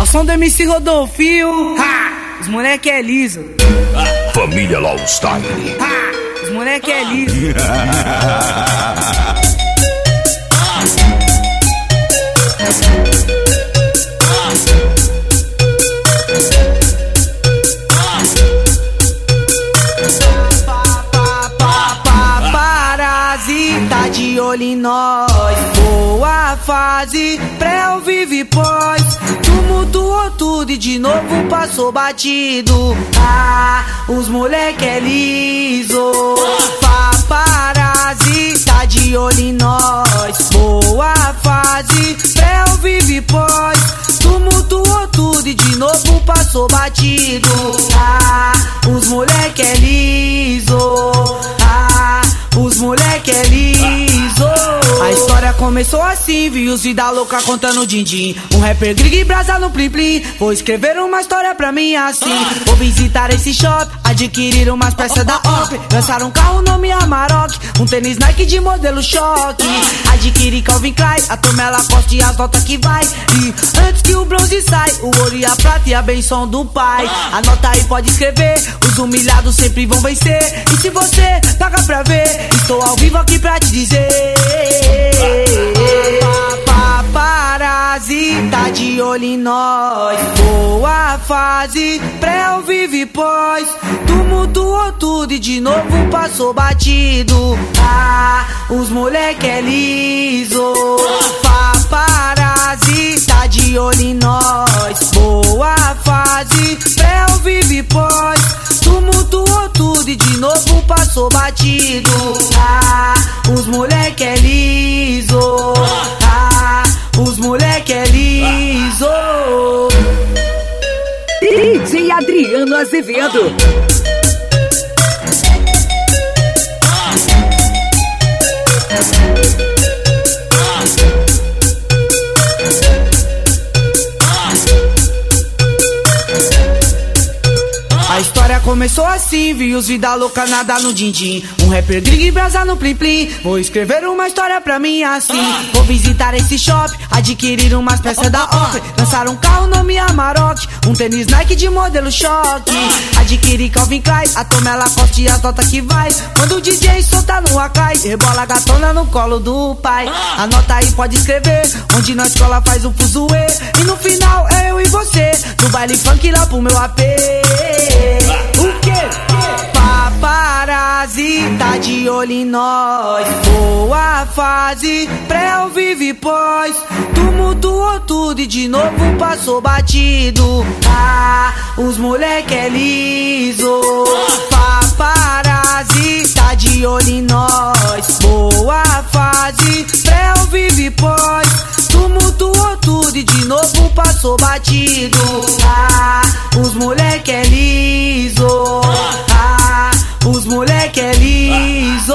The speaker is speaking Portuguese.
som do MC Rodolfinho. Os moleque é liso. Família Lowstyle. Os moleque é liso. Tá de olho em nós, boa fase, pré ou vive pós. Tumultuou tudo e de novo passou batido. Os moleque é liso. Paparazzi, tá de olho em nós, boa fase, pré ou vive pós. Tumultuou tudo e de novo passou batido. Os moleque é liso. Os moleque é liso. A história começou assim, vi os vida louca contando din-din. Um rapper grig e brasa no plim-plim. Vou escrever uma história pra mim assim. Vou visitar esse shop, adquirir umas peças da OP. Lançar um carro nome Amarok, um tênis Nike de modelo choque. Adquirir Calvin Klein, a turma Lacoste e as notas que vai. E antes que o bronze sai, o ouro e a prata e a benção do pai. Anota aí, pode escrever, os humilhados sempre vão vencer. E se você paga pra ver, estou ao vivo aqui pra te dizer. Paparazzi, tá de olho em nós, boa fase, pré ou vive pós. Tumultuou tudo e de novo passou batido. Os moleque é liso. Paparazzi, tá de olho em nós, boa fase, pré ou vive pós. Tumultuou tudo e de novo passou batido. Os moleque é liso. Os moleque é liso. DJ Adriano Azevedo. A história começou assim, vi os vida louca nadar no din-din. Um rapper grig e brasa no plim-plim. Vou escrever uma história pra mim assim. Vou visitar esse shop, adquirir umas peças da OP. Lançar um carro nome Amarok, um tênis Nike de modelo choque. Adquirir Calvin Klein, a turma Lacoste e as notas que vai. Quando o DJ solta no Akai, rebola a gatona no colo do pai. Anota aí, pode escrever, onde na escola faz o fuzuê. E no final é eu e você, do baile funk lá pro meu AP. O quê? Paparazzi, tá de olho em nós, boa fase, pré ou vive pós. Tumultuou tudo e de novo passou batido. Os moleque é liso. Paparazzi, tá de olho em nós, boa fase, pré ou vive pós. Tumultuou tudo e de novo passou batido. Os moleque é liso. Os moleque é liso.